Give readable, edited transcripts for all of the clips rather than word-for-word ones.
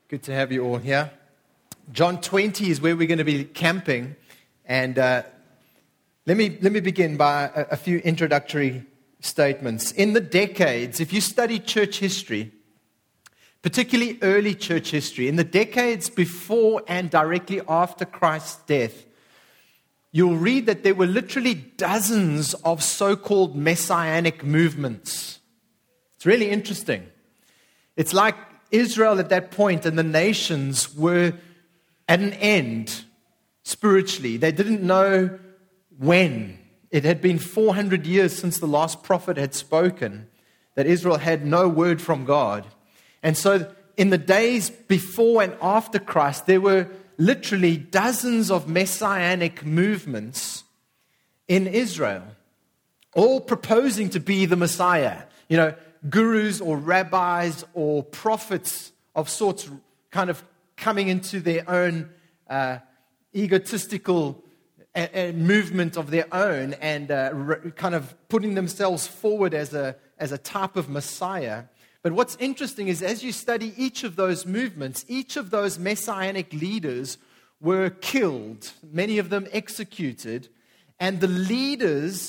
Good to have you all here. John 20 is where we're going to be camping. And let me begin by a few introductory statements. In the decades, if you study church history, particularly early church history, in the decades before and directly after Christ's death, you'll read that there were literally dozens of so-called messianic movements. It's really interesting. It's like Israel at that point and the nations were at an end spiritually. They didn't know when. It had been 400 years since the last prophet had spoken, that Israel had no word from God. And so in the days before and after Christ, there were literally dozens of messianic movements in Israel, all proposing to be the Messiah. You know, gurus or rabbis or prophets of sorts kind of coming into their own egotistical movement of their own and kind of putting themselves forward as a type of Messiah. But what's interesting is as you study each of those movements, each of those messianic leaders were killed, many of them executed, and the leaders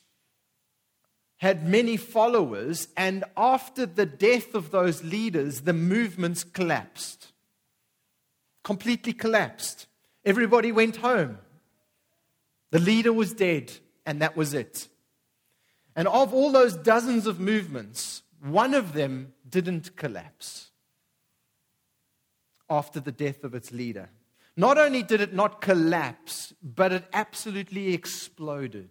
had many followers, and after the death of those leaders, the movements collapsed. Completely collapsed. Everybody went home. The leader was dead, and that was it. And of all those dozens of movements, one of them didn't collapse after the death of its leader. Not only did it not collapse, but it absolutely exploded.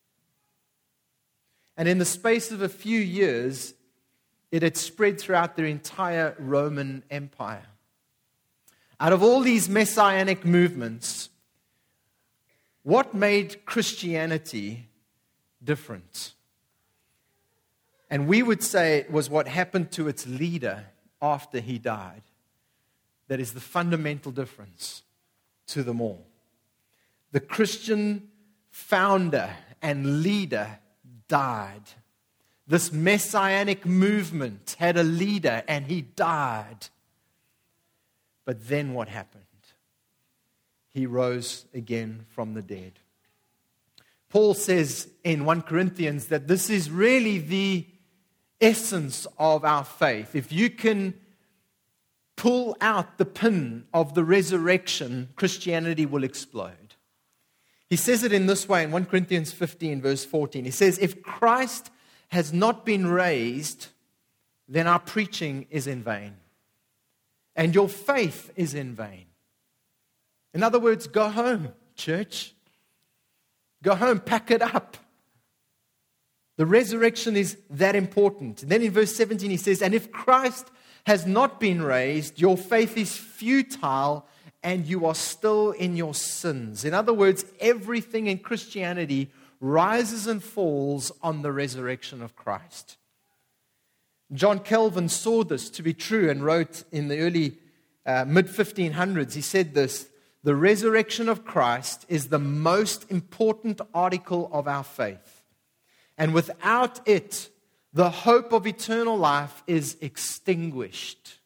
And in the space of a few years, it had spread throughout the entire Roman Empire. Out of all these messianic movements, what made Christianity different? And we would say it was what happened to its leader after he died that is the fundamental difference to them all. The Christian founder and leader died. This messianic movement had a leader and he died. But then what happened? He rose again from the dead. Paul says in 1 Corinthians that this is really the essence of our faith. If you can pull out the pin of the resurrection, Christianity will explode. He says it in this way in 1 Corinthians 15, verse 14. He says, if Christ has not been raised, then our preaching is in vain, and your faith is in vain. In other words, go home, church. Go home, pack it up. The resurrection is that important. And then in verse 17 he says, and if Christ has not been raised, your faith is futile and you are still in your sins. In other words, everything in Christianity rises and falls on the resurrection of Christ. John Calvin saw this to be true and wrote in the early mid-1500s, he said this, the resurrection of Christ is the most important article of our faith. And without it, the hope of eternal life is extinguished.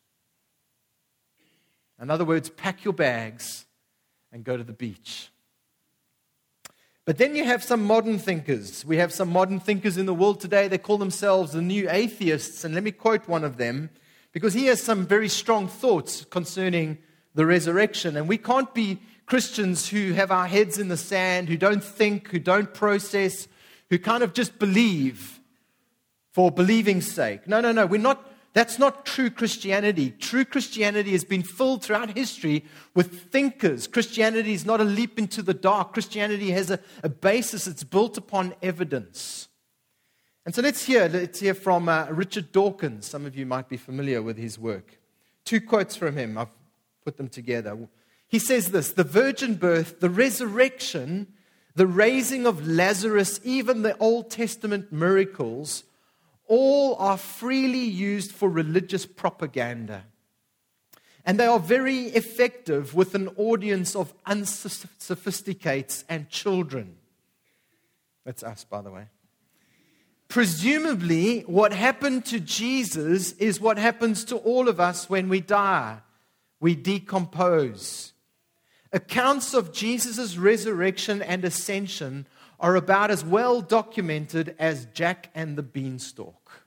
In other words, pack your bags and go to the beach. But then you have some modern thinkers. We have some modern thinkers in the world today. They call themselves the new atheists. And let me quote one of them, because he has some very strong thoughts concerning the resurrection. And we can't be Christians who have our heads in the sand, who don't think, who don't process, who kind of just believe for believing's sake. No, we're not. That's not true Christianity. True Christianity has been filled throughout history with thinkers. Christianity is not a leap into the dark. Christianity has a basis. It's built upon evidence. And so let's hear from Richard Dawkins. Some of you might be familiar with his work. 2 quotes from him. I've put them together. He says this, the virgin birth, the resurrection, the raising of Lazarus, even the Old Testament miracles, all are freely used for religious propaganda. And they are very effective with an audience of unsophisticates and children. That's us, by the way. Presumably, what happened to Jesus is what happens to all of us when we die. we decompose. Accounts of Jesus' resurrection and ascension are about as well documented as Jack and the Beanstalk.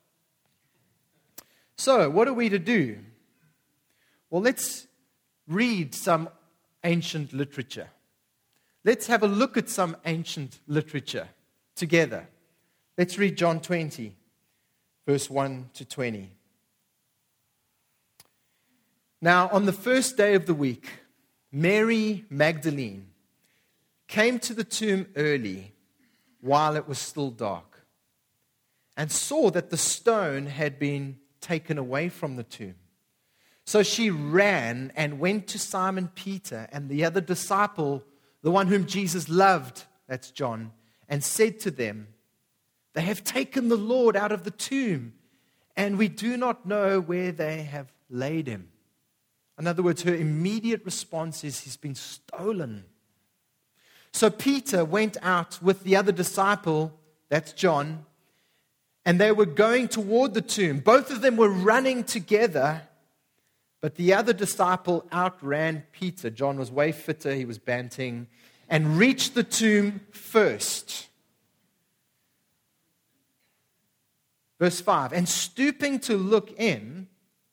So, what are we to do? Well, let's read some ancient literature. Let's have a look at some ancient literature together. Let's read John 20, verse 1 to 20. Now, on the first day of the week, Mary Magdalene came to the tomb early while it was still dark and saw that the stone had been taken away from the tomb. So she ran and went to Simon Peter and the other disciple, the one whom Jesus loved, that's John, and said to them, "They have taken the Lord out of the tomb, and we do not know where they have laid him." In other words, her immediate response is, "He's been stolen." So Peter went out with the other disciple, that's John, and they were going toward the tomb. Both of them were running together, but the other disciple outran Peter. John was way fitter, he was banting, and reached the tomb first. Verse 5, and stooping to look in,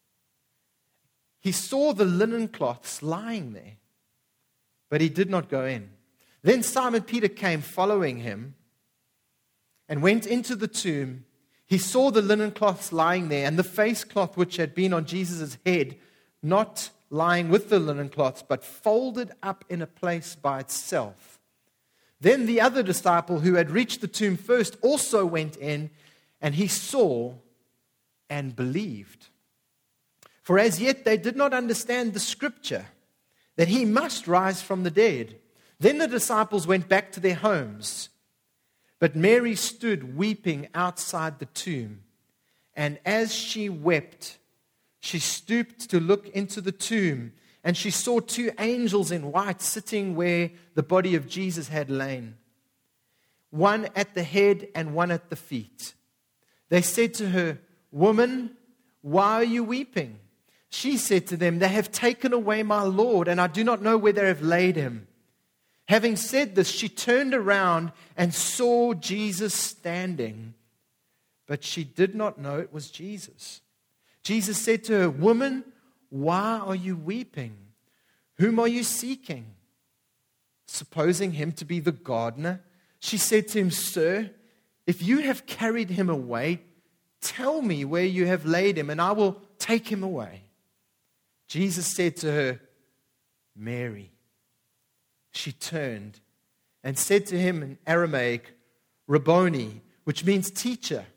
he saw the linen cloths lying there, but he did not go in. Then Simon Peter came following him and went into the tomb. He saw the linen cloths lying there and the face cloth which had been on Jesus' head, not lying with the linen cloths, but folded up in a place by itself. Then the other disciple who had reached the tomb first also went in, and he saw and believed. For as yet they did not understand the scripture, that he must rise from the dead. Then the disciples went back to their homes. But Mary stood weeping outside the tomb. And as she wept, she stooped to look into the tomb. And she saw two angels in white sitting where the body of Jesus had lain, one at the head and one at the feet. They said to her, "Woman, why are you weeping?" She said to them, "They have taken away my Lord, and I do not know where they have laid him." Having said this, she turned around and saw Jesus standing, but she did not know it was Jesus. Jesus said to her, "Woman, why are you weeping? Whom are you seeking?" Supposing him to be the gardener, she said to him, "Sir, if you have carried him away, tell me where you have laid him, and I will take him away." Jesus said to her, "Mary." She turned and said to him in Aramaic, "Rabboni," which means teacher.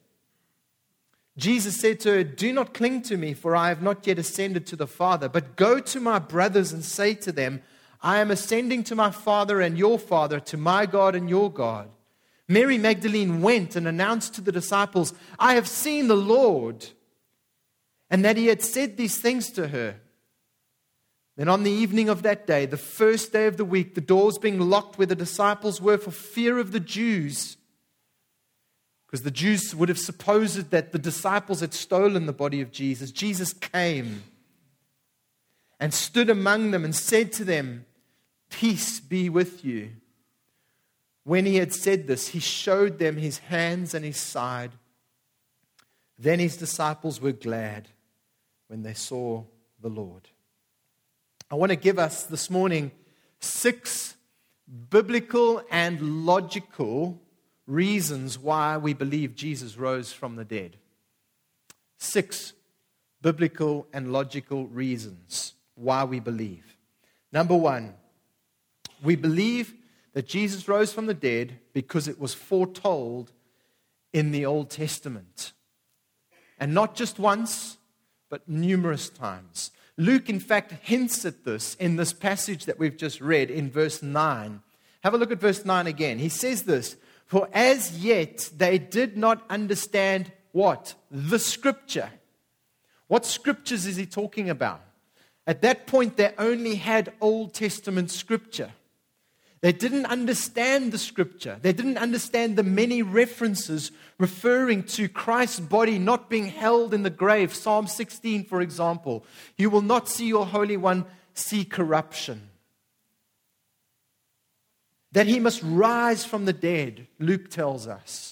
Jesus said to her, "Do not cling to me, for I have not yet ascended to the Father, but go to my brothers and say to them, I am ascending to my Father and your Father, to my God and your God." Mary Magdalene went and announced to the disciples, "I have seen the Lord," and that he had said these things to her. Then on the evening of that day, the first day of the week, the doors being locked where the disciples were for fear of the Jews, because the Jews would have supposed that the disciples had stolen the body of Jesus, Jesus came and stood among them and said to them, "Peace be with you." When he had said this, he showed them his hands and his side. Then his disciples were glad when they saw the Lord. I want to give us this morning 6 biblical and logical reasons why we believe Jesus rose from the dead. 6 biblical and logical reasons why we believe. Number 1, we believe that Jesus rose from the dead because it was foretold in the Old Testament. And not just once, but numerous times. Luke, in fact, hints at this in this passage that we've just read in verse 9. Have a look at verse 9 again. He says this, "For as yet they did not understand" what? The Scripture. What Scriptures is he talking about? At that point, they only had Old Testament Scripture. They didn't understand the scripture. They didn't understand the many references referring to Christ's body not being held in the grave. Psalm 16, for example. You will not see your Holy One see corruption. That he must rise from the dead, Luke tells us.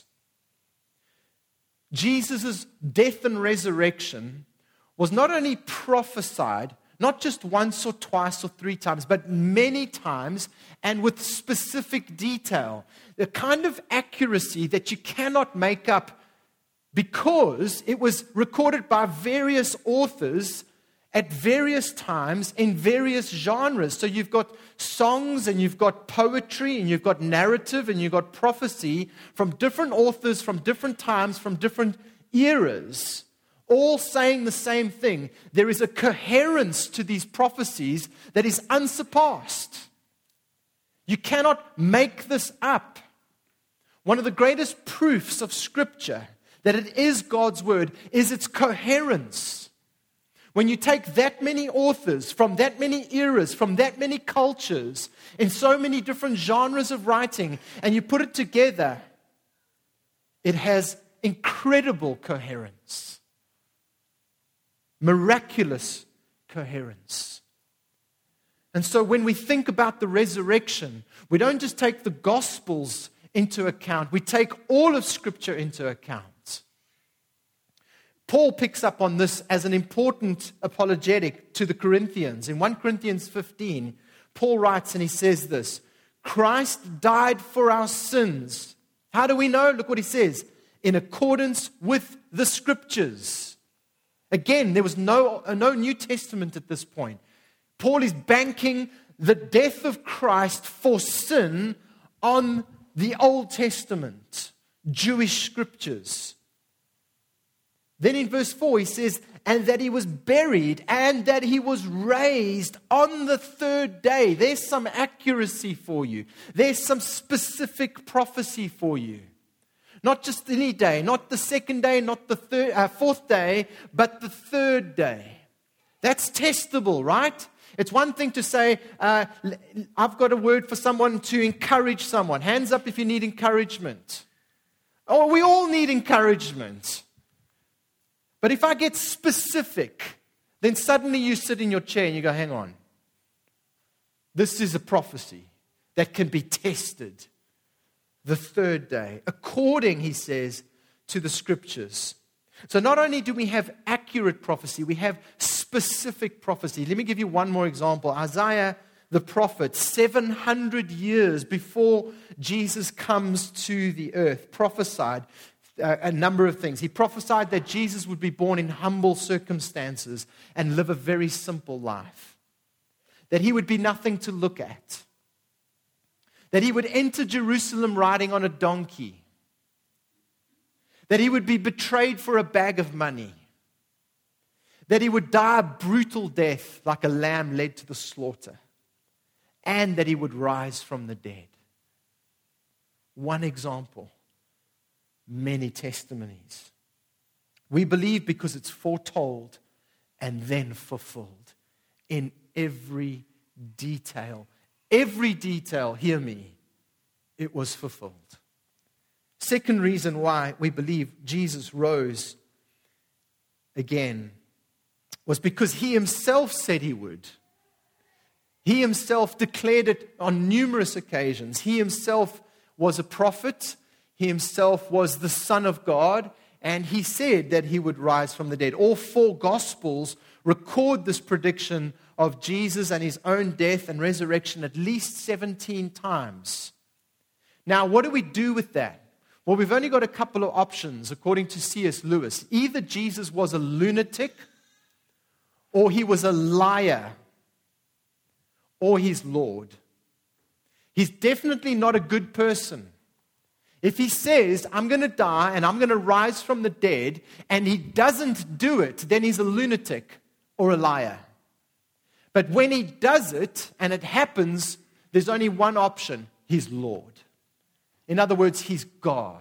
Jesus' death and resurrection was not only prophesied, not just once or twice or three times, but many times and with specific detail. The kind of accuracy that you cannot make up because it was recorded by various authors at various times in various genres. So you've got songs and you've got poetry and you've got narrative and you've got prophecy from different authors, from different times, from different eras, all saying the same thing. There is a coherence to these prophecies that is unsurpassed. You cannot make this up. One of the greatest proofs of Scripture that it is God's Word is its coherence. When you take that many authors from that many eras, from that many cultures, in so many different genres of writing, and you put it together, it has incredible coherence. Miraculous coherence. And so when we think about the resurrection, we don't just take the Gospels into account, we take all of Scripture into account. Paul picks up on this as an important apologetic to the Corinthians. In 1 Corinthians 15, Paul writes and he says this, Christ died for our sins. How do we know? Look what he says. In accordance with the Scriptures. Again, there was no New Testament at this point. Paul is banking the death of Christ for sin on the Old Testament, Jewish Scriptures. Then in verse 4 he says, and that he was buried and that he was raised on the third day. There's some accuracy for you. There's some specific prophecy for you. Not just any day, not the second day, not the fourth day, but the third day. That's testable, right? It's one thing to say, I've got a word for someone to encourage someone. Hands up if you need encouragement. Oh, we all need encouragement. But if I get specific, then suddenly you sit in your chair and you go, hang on. This is a prophecy that can be tested. The third day, according, he says, to the Scriptures. So not only do we have accurate prophecy, we have specific prophecy. Let me give you one more example. Isaiah the prophet, 700 years before Jesus comes to the earth, prophesied a number of things. He prophesied that Jesus would be born in humble circumstances and live a very simple life. That he would be nothing to look at. That he would enter Jerusalem riding on a donkey. That he would be betrayed for a bag of money. That he would die a brutal death like a lamb led to the slaughter. And that he would rise from the dead. One example. Many testimonies. We believe because it's foretold and then fulfilled in every detail. Every detail, hear me, it was fulfilled. Second reason why we believe Jesus rose again was because he himself said he would. He himself declared it on numerous occasions. He himself was a prophet. He himself was the Son of God. And he said that he would rise from the dead. All four Gospels record this prediction of Jesus and his own death and resurrection at least 17 times. Now, what do we do with that? Well, we've only got a couple of options, according to C.S. Lewis. Either Jesus was a lunatic, or he was a liar, or he's Lord. He's definitely not a good person. If he says, I'm going to die and I'm going to rise from the dead, and he doesn't do it, then he's a lunatic or a liar. But when he does it and it happens, there's only one option. He's Lord. In other words, he's God.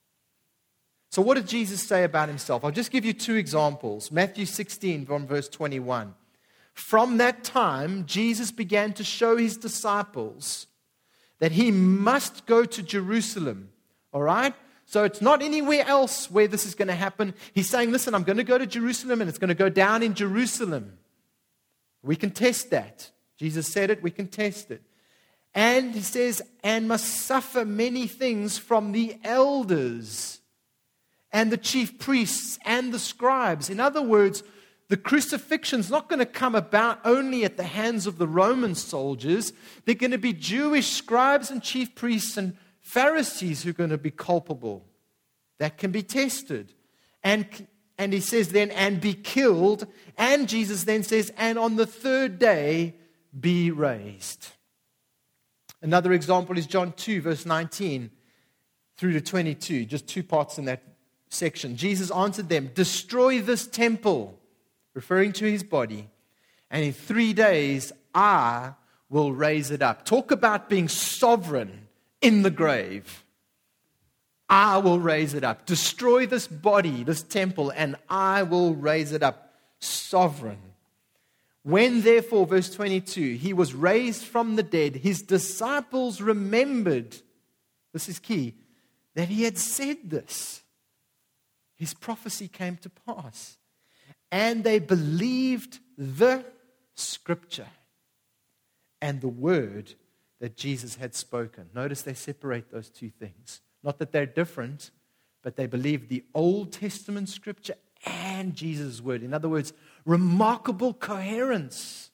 So what did Jesus say about himself? I'll just give you two examples. Matthew 16 from verse 21. From that time, Jesus began to show his disciples that he must go to Jerusalem. All right? So it's not anywhere else where this is going to happen. He's saying, listen, I'm going to go to Jerusalem, and it's going to go down in Jerusalem. We can test that. Jesus said it, we can test it. And he says, and must suffer many things from the elders and the chief priests and the scribes. In other words, the crucifixion is not going to come about only at the hands of the Roman soldiers. They're going to be Jewish scribes and chief priests and Pharisees who are going to be culpable. That can be tested. And he says then, and be killed. And Jesus then says, and on the third day be raised. Another example is John 2, verse 19 through to 22. Just two parts in that section. Jesus answered them, destroy this temple, referring to his body, and in 3 days I will raise it up. Talk about being sovereign in the grave. I will raise it up. Destroy this body, this temple, and I will raise it up. Sovereign. When therefore, verse 22, he was raised from the dead, his disciples remembered, this is key, that he had said this. His prophecy came to pass. And they believed the scripture and the word that Jesus had spoken. Notice they separate those two things. Not that they're different, but they believed the Old Testament scripture and Jesus' word. In other words, remarkable coherence.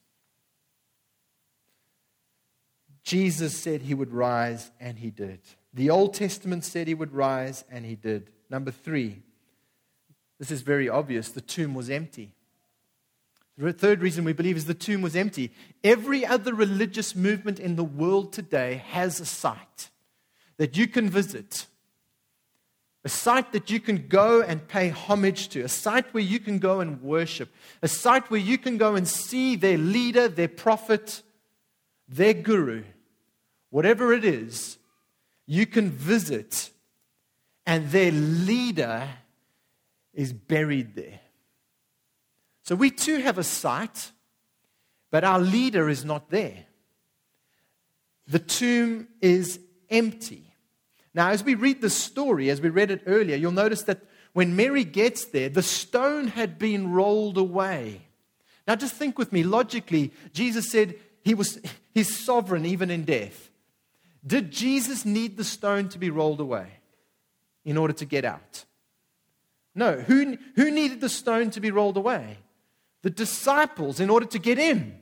Jesus said he would rise, and he did. The Old Testament said he would rise, and he did. Number 3, this is very obvious, the tomb was empty. The third reason we believe is the tomb was empty. Every other religious movement in the world today has a site that you can visit, a site that you can go and pay homage to, a site where you can go and worship, a site where you can go and see their leader, their prophet, their guru, whatever it is, you can visit, and their leader is buried there. So we too have a site, but our leader is not there. The tomb is empty. Now, as we read the story, as we read it earlier, you'll notice that when Mary gets there, the stone had been rolled away. Now, just think with me, logically, Jesus said he's sovereign even in death. Did Jesus need the stone to be rolled away in order to get out? No. Who needed the stone to be rolled away? The disciples, in order to get in.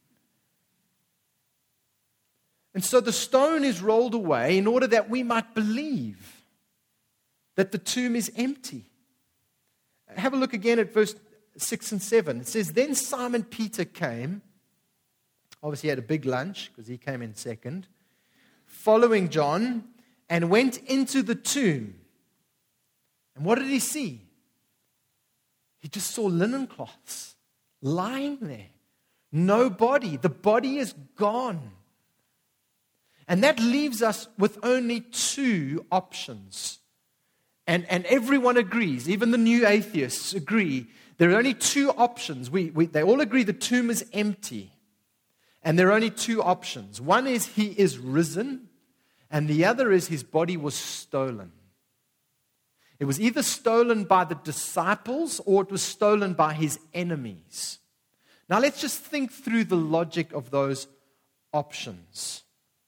And so the stone is rolled away in order that we might believe that the tomb is empty. Have a look again at verse 6 and 7. It says, then Simon Peter came. Obviously he had a big lunch because he came in second. Following John, and went into the tomb. And what did he see? He just saw linen cloths lying there. No body. The body is gone. And that leaves us with only two options. And everyone agrees, even the new atheists agree, there are only two options. They all agree the tomb is empty. And there are only two options. One is he is risen, and the other is his body was stolen. It was either stolen by the disciples or it was stolen by his enemies. Now let's just think through the logic of those options.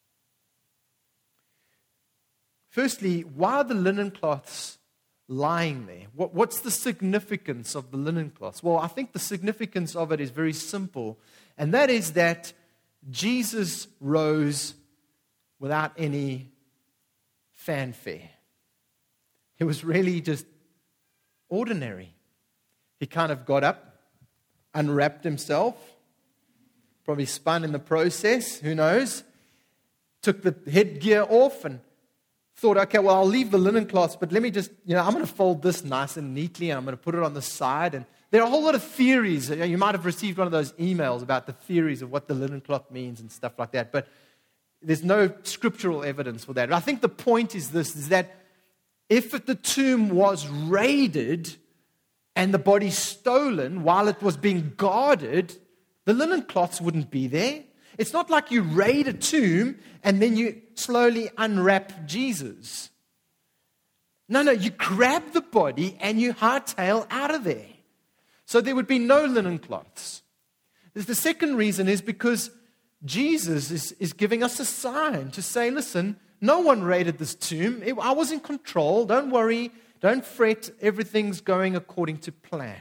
Firstly, why are the linen cloths lying there? What's the significance of the linen cloths? Well, I think the significance of it is very simple, and that is that Jesus rose without any fanfare. It was really just ordinary. He kind of got up, unwrapped himself, probably spun in the process, who knows, took the headgear off and thought, okay, well, I'll leave the linen cloths, but let me just, I'm going to fold this nice and neatly, and I'm going to put it on the side. And there are a whole lot of theories. You might have received one of those emails about the theories of what the linen cloth means and stuff like that, but there's no scriptural evidence for that. I think the point is this, is that if the tomb was raided and the body stolen while it was being guarded, the linen cloths wouldn't be there. It's not like you raid a tomb and then you slowly unwrap Jesus. No, you grab the body and you hightail out of there. So there would be no linen cloths. The second reason is because Jesus is giving us a sign to say, listen, no one raided this tomb. I was in control. Don't worry. Don't fret. Everything's going according to plan.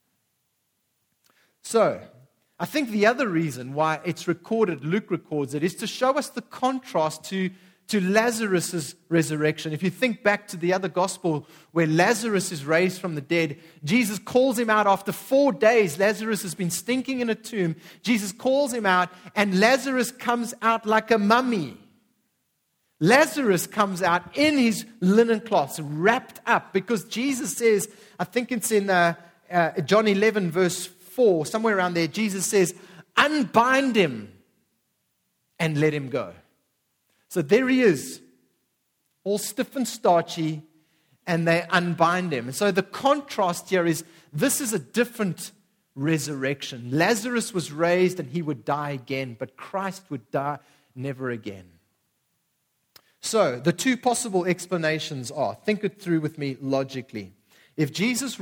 So, I think the other reason why it's recorded, Luke records it, is to show us the contrast to Lazarus' resurrection. If you think back to the other gospel where Lazarus is raised from the dead, Jesus calls him out after 4 days. Lazarus has been stinking in a tomb. Jesus calls him out, and Lazarus comes out like a mummy. Lazarus comes out in his linen cloths, wrapped up, because Jesus says, I think it's in John 11, verse 4, somewhere around there, Jesus says, unbind him and let him go. So there he is, all stiff and starchy, and they unbind him. And so the contrast here is, this is a different resurrection. Lazarus was raised and he would die again, but Christ would die never again. So the two possible explanations are, think it through with me logically. If Jesus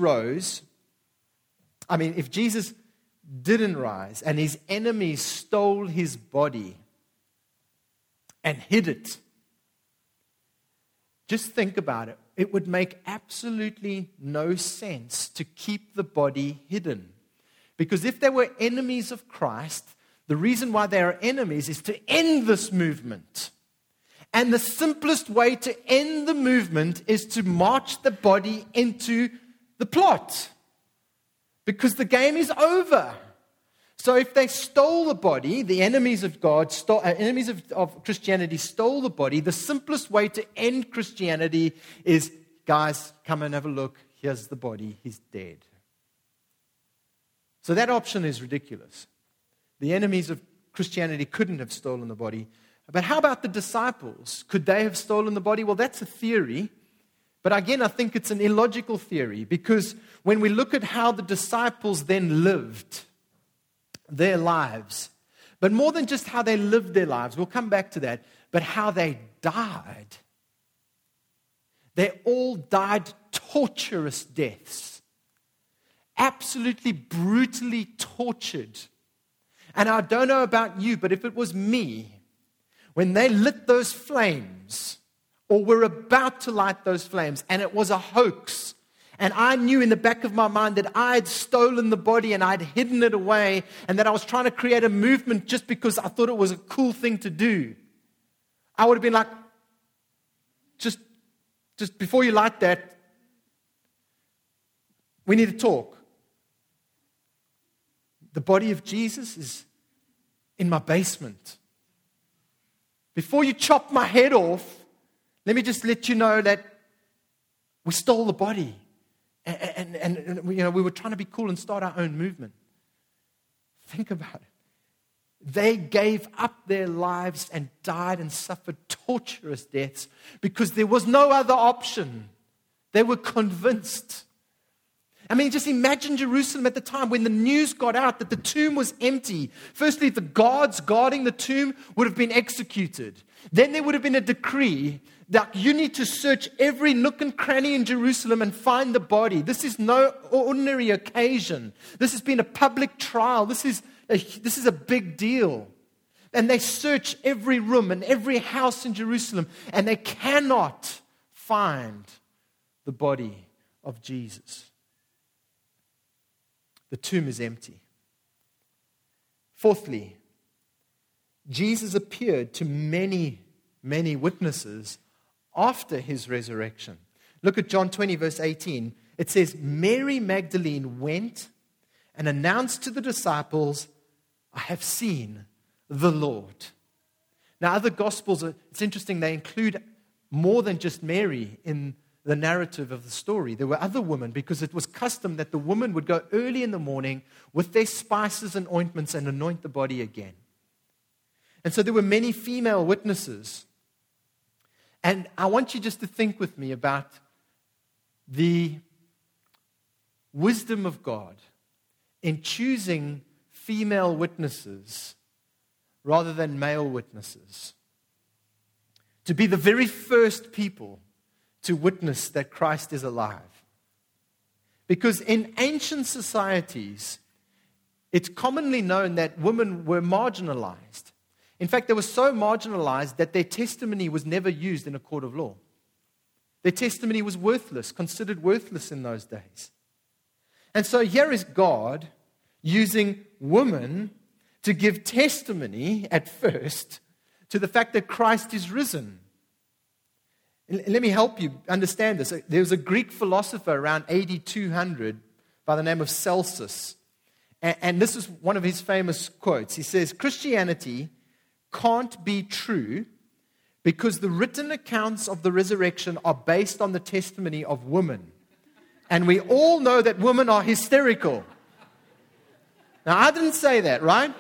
didn't rise and his enemies stole his body and hid it, just think about it. It would make absolutely no sense to keep the body hidden. Because if they were enemies of Christ, the reason why they are enemies is to end this movement. And the simplest way to end the movement is to march the body into the plot. Because the game is over. So if they stole the body, the enemies of God, enemies of Christianity stole the body, the simplest way to end Christianity is, guys, come and have a look. Here's the body. He's dead. So that option is ridiculous. The enemies of Christianity couldn't have stolen the body. But how about the disciples? Could they have stolen the body? Well, that's a theory. But again, I think it's an illogical theory, because when we look at how the disciples then lived their lives, but more than just how they lived their lives, we'll come back to that, but how they died. They all died torturous deaths, absolutely brutally tortured. And I don't know about you, but if it was me, when they lit those flames, or were about to light those flames, and it was a hoax, and I knew in the back of my mind that I had stolen the body and I'd hidden it away, and that I was trying to create a movement just because I thought it was a cool thing to do, I would have been like, just before you light that, we need to talk. The body of Jesus is in my basement. Before you chop my head off, let me just let you know that we stole the body. And we were trying to be cool and start our own movement. Think about it. They gave up their lives and died and suffered torturous deaths because there was no other option. They were convinced. I mean, just imagine Jerusalem at the time when the news got out that the tomb was empty. Firstly, the guards guarding the tomb would have been executed. Then there would have been a decree that you need to search every nook and cranny in Jerusalem and find the body. This is no ordinary occasion. This has been a public trial. This is a big deal. And they search every room and every house in Jerusalem, and they cannot find the body of Jesus. The tomb is empty. Fourthly, Jesus appeared to many, many witnesses after his resurrection. Look at John 20, verse 18. It says, Mary Magdalene went and announced to the disciples, I have seen the Lord. Now, other Gospels, it's interesting, they include more than just Mary in the narrative of the story. There were other women, because it was custom that the woman would go early in the morning with their spices and ointments and anoint the body again. And so there were many female witnesses. And I want you just to think with me about the wisdom of God in choosing female witnesses rather than male witnesses. To be the very first people to witness that Christ is alive. Because in ancient societies, it's commonly known that women were marginalized. In fact, they were so marginalized that their testimony was never used in a court of law. Their testimony was worthless, considered worthless in those days. And so here is God using women to give testimony at first to the fact that Christ is risen. Let me help you understand this. There was a Greek philosopher around AD 200 by the name of Celsus. And this is one of his famous quotes. He says, Christianity can't be true because the written accounts of the resurrection are based on the testimony of women. And we all know that women are hysterical. Now, I didn't say that, right?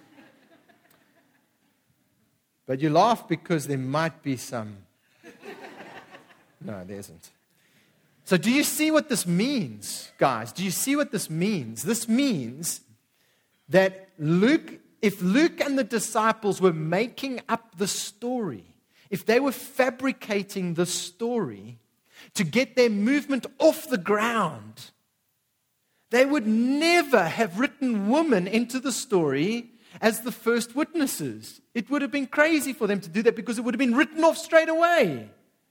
But you laugh because there might be some. No, there isn't. So do you see what this means, guys? Do you see what this means? This means that if Luke and the disciples were making up the story, if they were fabricating the story to get their movement off the ground, they would never have written women into the story as the first witnesses. It would have been crazy for them to do that because it would have been written off straight away.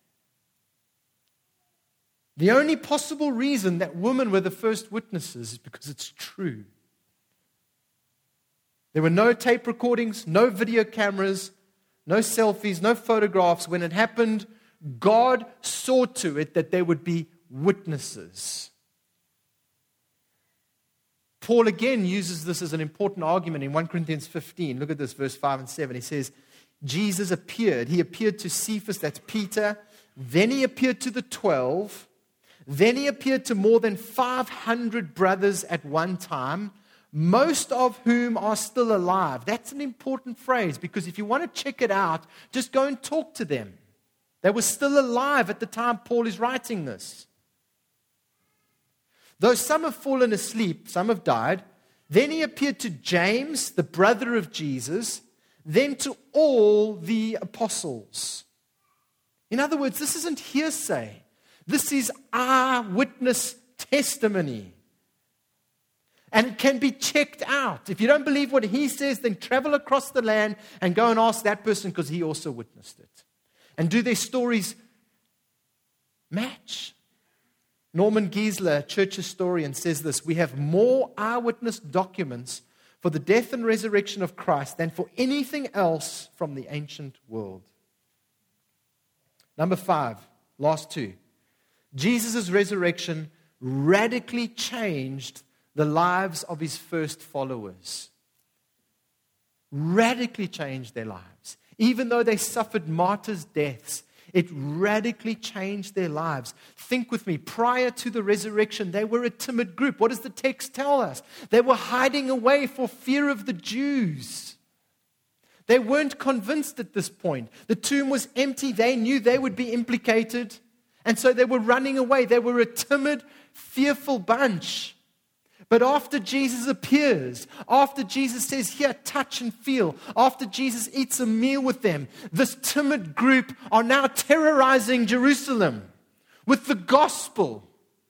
The only possible reason that women were the first witnesses is because it's true. There were no tape recordings, no video cameras, no selfies, no photographs. When it happened, God saw to it that there would be witnesses. Paul again uses this as an important argument in 1 Corinthians 15. Look at this, verse 5 and 7. He says, Jesus appeared. He appeared to Cephas, that's Peter. Then he appeared to the 12. Then he appeared to more than 500 brothers at one time, most of whom are still alive. That's an important phrase because if you want to check it out, just go and talk to them. They were still alive at the time Paul is writing this. Though some have fallen asleep, some have died, then he appeared to James, the brother of Jesus, then to all the apostles. In other words, this isn't hearsay. This is eyewitness testimony. And it can be checked out. If you don't believe what he says, then travel across the land and go and ask that person because he also witnessed it. And do their stories match? Norman Geisler, church historian, says this: we have more eyewitness documents for the death and resurrection of Christ than for anything else from the ancient world. Number 5, last 2. Jesus' resurrection radically changed the lives of his first followers. Radically changed their lives. Even though they suffered martyrs' deaths, it radically changed their lives. Think with me, prior to the resurrection, they were a timid group. What does the text tell us? They were hiding away for fear of the Jews. They weren't convinced at this point. The tomb was empty. They knew they would be implicated. And so they were running away. They were a timid, fearful bunch. But after Jesus appears, after Jesus says, here, touch and feel, after Jesus eats a meal with them, this timid group are now terrorizing Jerusalem with the gospel.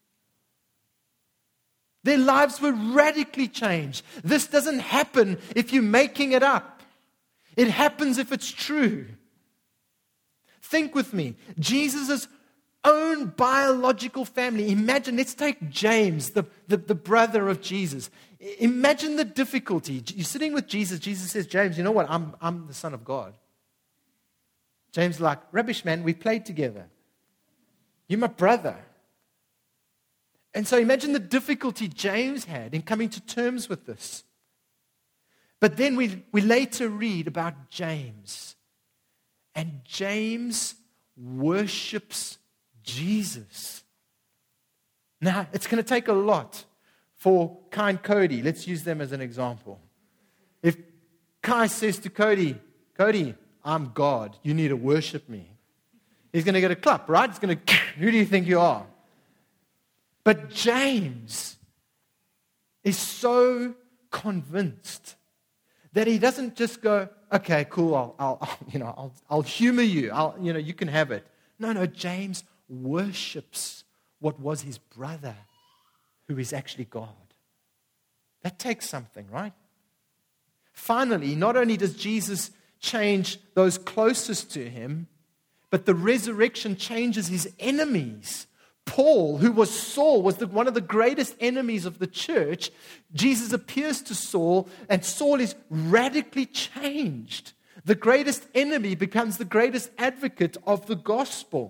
Their lives were radically changed. This doesn't happen if you're making it up. It happens if it's true. Think with me. Jesus' own biological family. Imagine, let's take James, the brother of Jesus. Imagine the difficulty. You're sitting with Jesus. Jesus says, James, you know what? I'm the Son of God. James is like, rubbish, man. We played together. You're my brother. And so imagine the difficulty James had in coming to terms with this. But then we later read about James. And James worships Jesus. Now, it's going to take a lot for Kai and Cody. Let's use them as an example. If Kai says to Cody, I'm God. You need to worship me. He's going to get a clap, right? He's going to, who do you think you are? But James is so convinced that he doesn't just go, okay, cool, I'll humor you. You can have it. No, James worships what was his brother, who is actually God. That takes something, right? Finally, not only does Jesus change those closest to him, but the resurrection changes his enemies. Paul, who was Saul, was one of the greatest enemies of the church. Jesus appears to Saul, and Saul is radically changed. The greatest enemy becomes the greatest advocate of the gospel.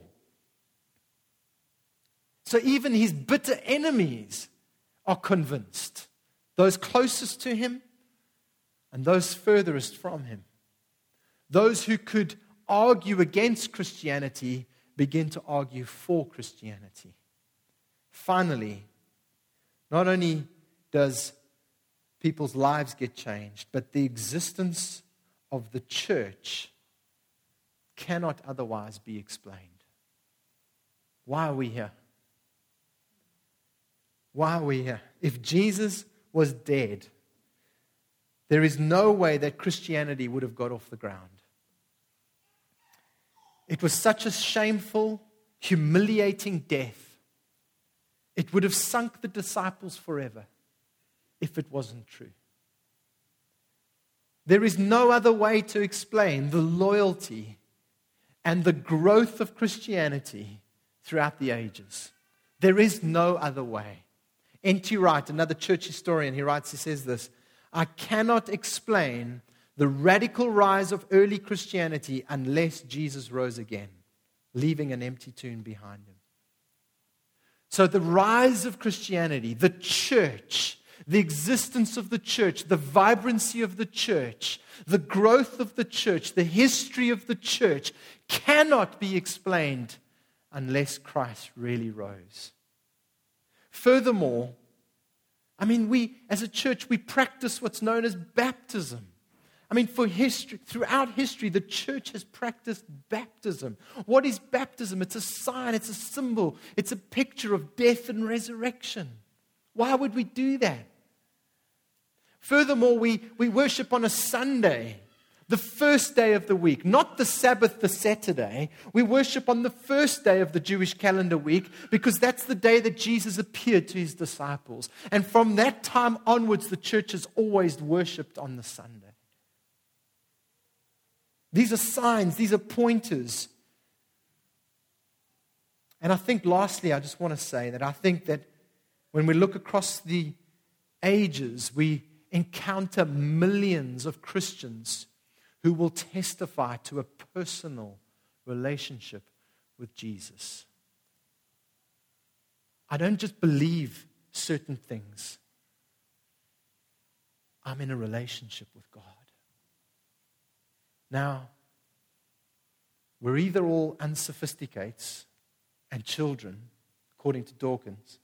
So even his bitter enemies are convinced. Those closest to him and those furthest from him. Those who could argue against Christianity begin to argue for Christianity. Finally, not only does people's lives get changed, but the existence of the church cannot otherwise be explained. Why are we here? Why are we here? If Jesus was dead, there is no way that Christianity would have got off the ground. It was such a shameful, humiliating death. It would have sunk the disciples forever if it wasn't true. There is no other way to explain the loyalty and the growth of Christianity throughout the ages. There is no other way. N.T. Wright, another church historian, he says this: I cannot explain the radical rise of early Christianity unless Jesus rose again, leaving an empty tomb behind him. So the rise of Christianity, the church, the existence of the church, the vibrancy of the church, the growth of the church, the history of the church cannot be explained unless Christ really rose. Furthermore, we as a church, we practice what's known as baptism. Throughout history, the church has practiced baptism. What is baptism? It's a sign, it's a symbol, it's a picture of death and resurrection. Why would we do that? Furthermore, we worship on a Sunday, the first day of the week, not the Sabbath, the Saturday. We worship on the first day of the Jewish calendar week because that's the day that Jesus appeared to his disciples. And from that time onwards, the church has always worshipped on the Sunday. These are signs, these are pointers. And I think lastly, I just want to say that I think that when we look across the ages, we encounter millions of Christians who will testify to a personal relationship with Jesus. I don't just believe certain things. I'm in a relationship with God. Now, we're either all unsophisticates and children, according to Dawkins,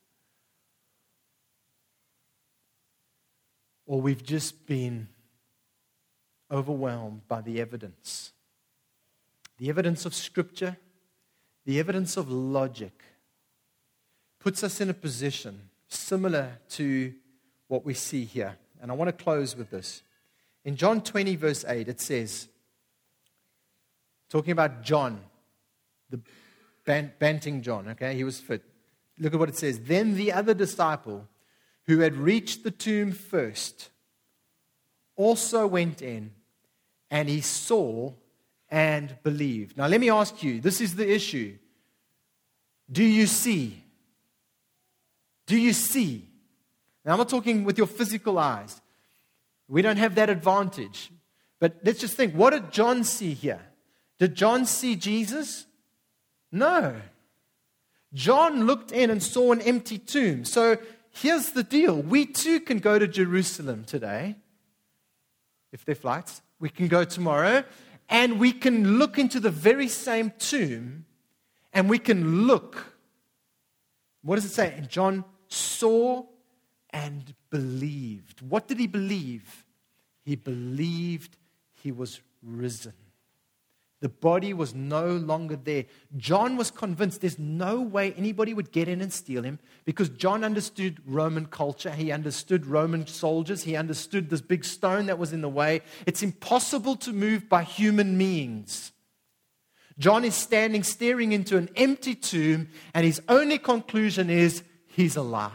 or we've just been overwhelmed by the evidence of Scripture, the evidence of logic, puts us in a position similar to what we see here. And I want to close with this. In John 20, verse 8, it says, talking about John, the Banting John, okay, he was fit. Look at what it says. Then the other disciple who had reached the tomb first also went in, and he saw and believed. Now let me ask you, this is the issue. Do you see? Do you see? Now I'm not talking with your physical eyes. We don't have that advantage. But let's just think, what did John see here? Did John see Jesus? No. John looked in and saw an empty tomb. So here's the deal. We too can go to Jerusalem today. If there are flights, we can go tomorrow. And we can look into the very same tomb. And we can look. What does it say? And John saw and believed. What did he believe? He believed he was risen. The body was no longer there. John was convinced there's no way anybody would get in and steal him, because John understood Roman culture. He understood Roman soldiers. He understood this big stone that was in the way. It's impossible to move by human means. John is standing, staring into an empty tomb, and his only conclusion is, he's alive.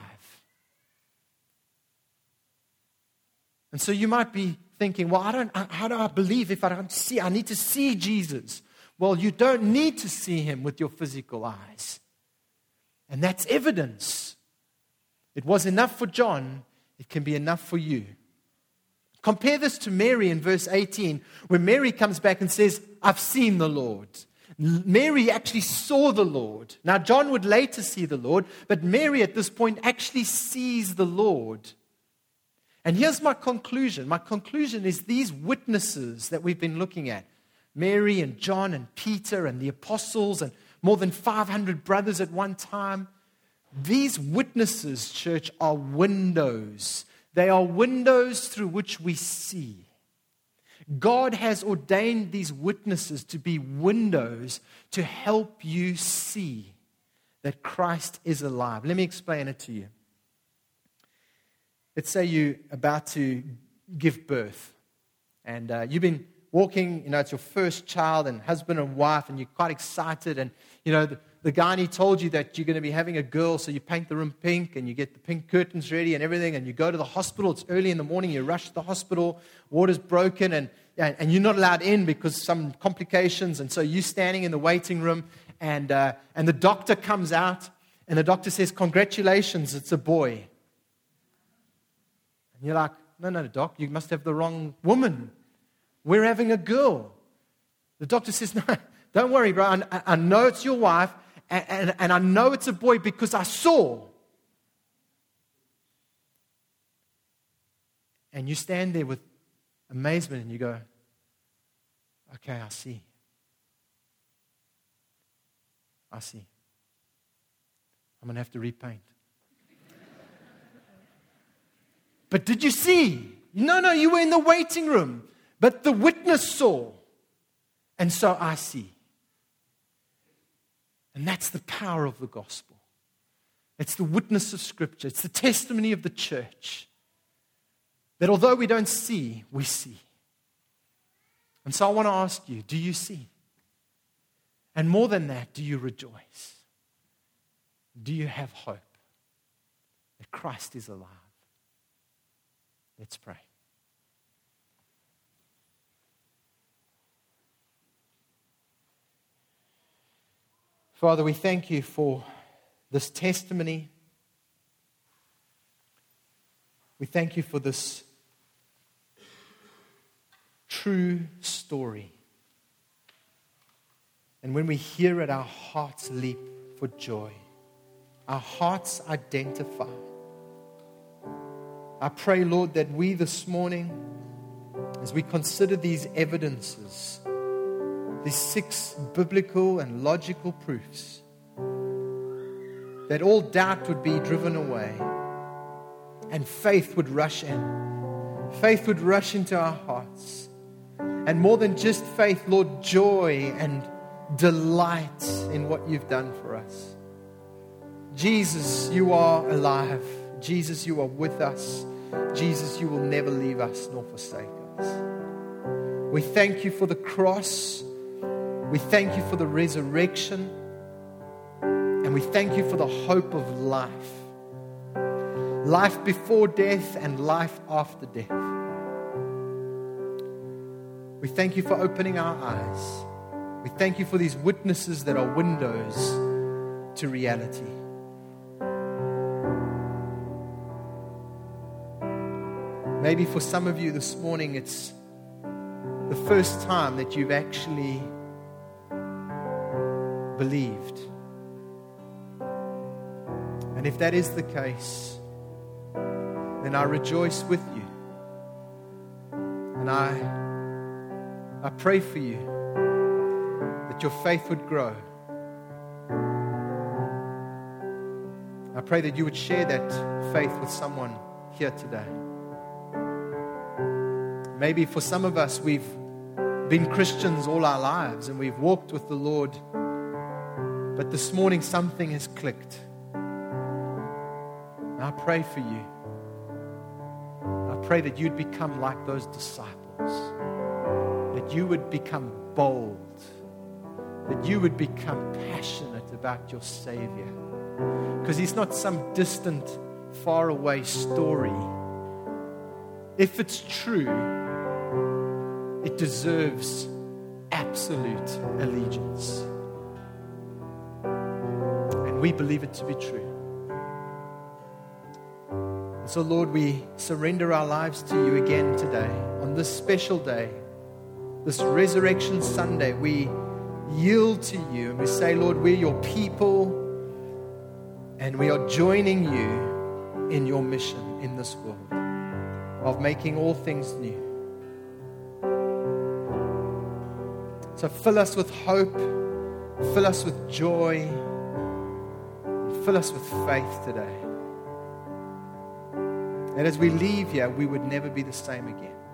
And so you might be thinking, well, how do I believe if I don't see? I need to see Jesus. Well, you don't need to see him with your physical eyes. And that's evidence. It was enough for John. It can be enough for you. Compare this to Mary in verse 18, where Mary comes back and says, I've seen the Lord. Mary actually saw the Lord. Now, John would later see the Lord, but Mary at this point actually sees the Lord. And here's my conclusion. My conclusion is these witnesses that we've been looking at, Mary and John and Peter and the apostles and more than 500 brothers at one time, these witnesses, church, are windows. They are windows through which we see. God has ordained these witnesses to be windows to help you see that Christ is alive. Let me explain it to you. Let's say you're about to give birth, and you've been walking, it's your first child, and husband and wife, and you're quite excited, and, the gynae told you that you're going to be having a girl, so you paint the room pink, and you get the pink curtains ready and everything, and you go to the hospital. It's early in the morning, you rush to the hospital, water's broken, and you're not allowed in because some complications, and so you're standing in the waiting room, and the doctor comes out, and the doctor says, congratulations, it's a boy. And you're like, no, doc, you must have the wrong woman. We're having a girl. The doctor says, no, don't worry, bro. I know it's your wife, and I know it's a boy because I saw. And you stand there with amazement and you go, okay, I see. I'm going to have to repaint. But did you see? No, you were in the waiting room. But the witness saw. And so I see. And that's the power of the gospel. It's the witness of Scripture. It's the testimony of the church. That although we don't see, we see. And so I want to ask you, do you see? And more than that, do you rejoice? Do you have hope that Christ is alive? Let's pray. Father, we thank you for this testimony. We thank you for this true story. And when we hear it, our hearts leap for joy. Our hearts identify. I pray, Lord, that we this morning, as we consider these evidences, these 6 biblical and logical proofs, that all doubt would be driven away and faith would rush in. Faith would rush into our hearts. And more than just faith, Lord, joy and delight in what you've done for us. Jesus, you are alive. Jesus, you are with us. Jesus, you will never leave us nor forsake us. We thank you for the cross. We thank you for the resurrection. And we thank you for the hope of life. Life before death and life after death. We thank you for opening our eyes. We thank you for these witnesses that are windows to reality. Maybe for some of you this morning, it's the first time that you've actually believed. And if that is the case, then I rejoice with you. And I pray for you that your faith would grow. I pray that you would share that faith with someone here today. Maybe for some of us, we've been Christians all our lives and we've walked with the Lord, but this morning something has clicked. And I pray for you. I pray that you'd become like those disciples, that you would become bold, that you would become passionate about your Savior, because He's not some distant, far away story. If it's true, it deserves absolute allegiance. And we believe it to be true. And so, Lord, we surrender our lives to you again today, on this special day, this Resurrection Sunday. We yield to you and we say, Lord, we're your people and we are joining you in your mission in this world of making all things new. So fill us with hope, fill us with joy, and fill us with faith today. And as we leave here, we would never be the same again.